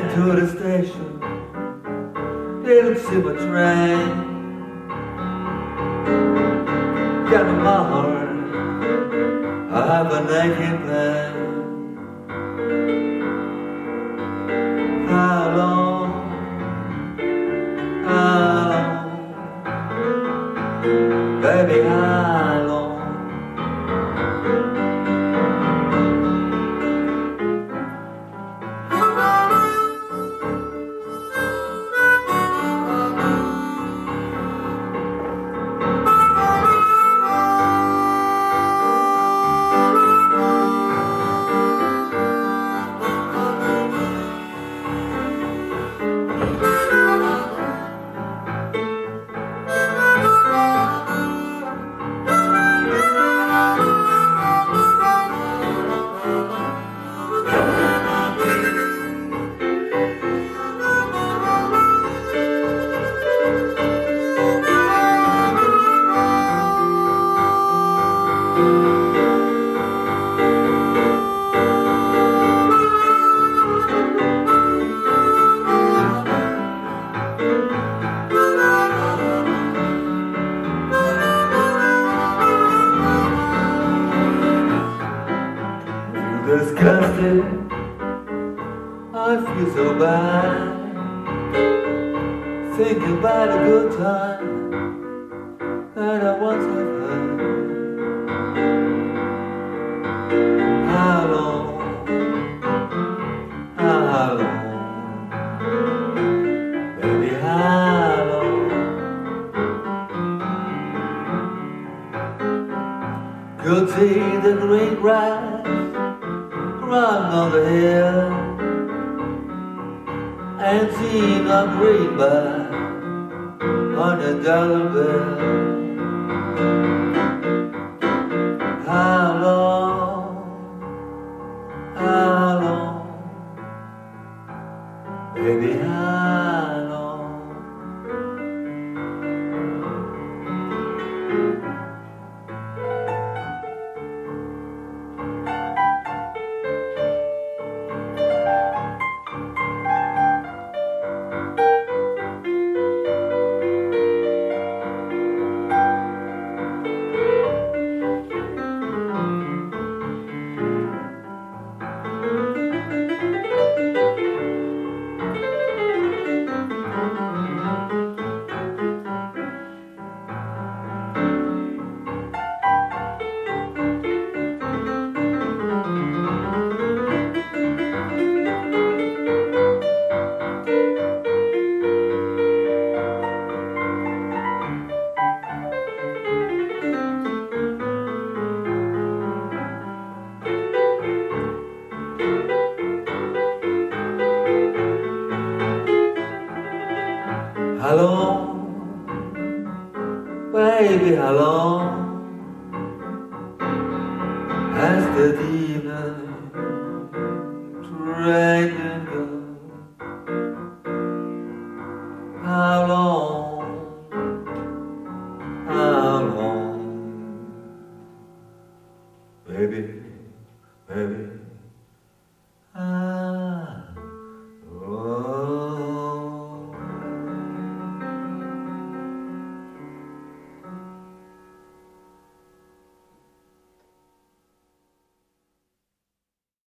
to the station, didn't see my train. Got in my heart, I have an aching pain. How long, baby, how long? Disgusted, I feel so bad, thinking about a good time that I once have had. How long, baby, how long? Could see the green grass run on the hill and seen a greenback on a dollar bill. How long, baby, how long? How long, baby, how long?